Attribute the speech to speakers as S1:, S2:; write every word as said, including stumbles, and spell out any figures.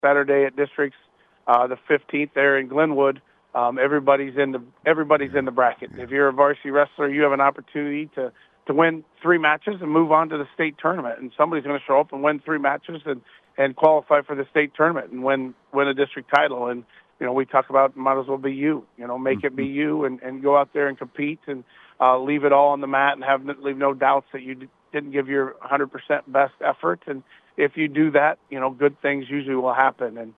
S1: Saturday at Districts, uh, the fifteenth there in Glenwood. Um, everybody's in the everybody's in the bracket. If you're a varsity wrestler, you have an opportunity to to win three matches and move on to the state tournament. And somebody's going to show up and win three matches and and qualify for the state tournament and win win a district title. And you know, we talk about might as well be you. You know, make it be you and and go out there and compete and uh, leave it all on the mat and have leave no doubts that you didn't give your one hundred percent best effort. And if you do that, you know, good things usually will happen. And